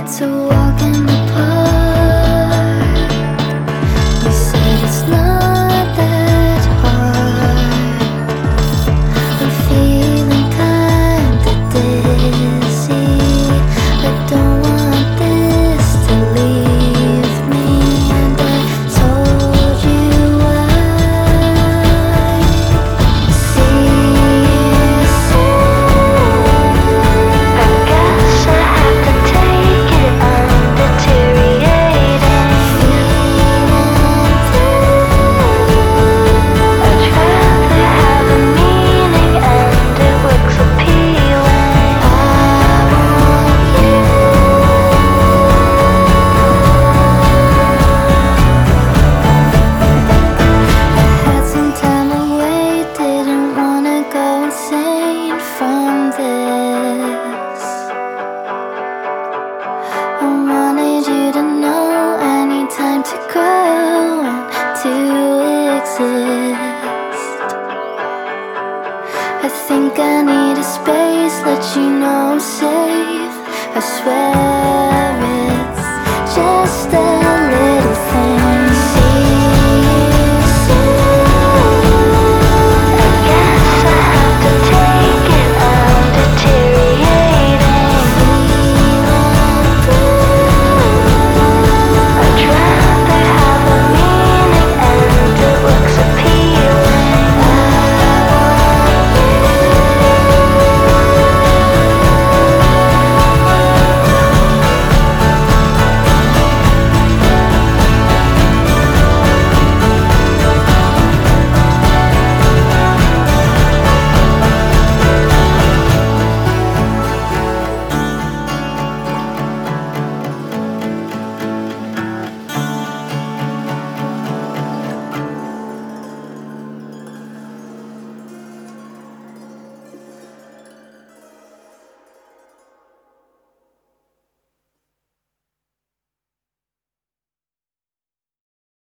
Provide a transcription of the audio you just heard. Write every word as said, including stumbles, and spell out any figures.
It's a walk in the park. You said it's not that hard. I'm feeling kinda dizzy. I don't want this to leave me, and I told you why. See you soon. I guess I have to take it. I'm deteriorating. Feeling blue. I'd rather have a meaning, and it looks appealing. I want you. I had some time away, didn't wanna go insane from this. I wanted you to know I need time to grow and to exist. I think I need a space, let you know I'm safe. I swear it's just a